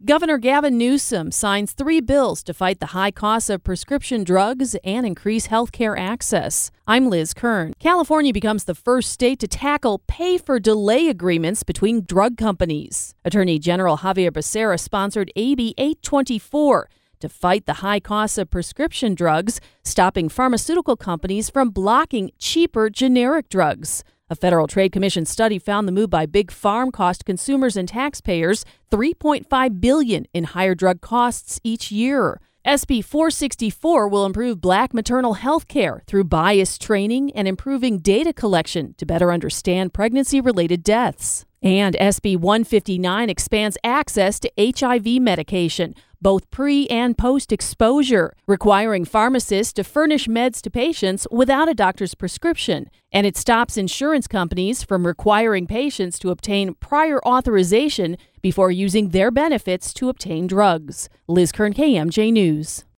Governor Gavin Newsom signs 3 bills to fight the high costs of prescription drugs and increase health care access. I'm Liz Kern. California becomes the first state to tackle pay-for-delay agreements between drug companies. Attorney General Xavier Becerra sponsored AB 824 to fight the high costs of prescription drugs, stopping pharmaceutical companies from blocking cheaper generic drugs. A Federal Trade Commission study found the move by Big Pharma cost consumers and taxpayers $3.5 billion in higher drug costs each year. SB 464 will improve Black maternal health care through bias training and improving data collection to better understand pregnancy-related deaths. And SB 159 expands access to HIV medication, both pre- and post-exposure, requiring pharmacists to furnish meds to patients without a doctor's prescription. And it stops insurance companies from requiring patients to obtain prior authorization before using their benefits to obtain drugs. Liz Kern, KMJ News.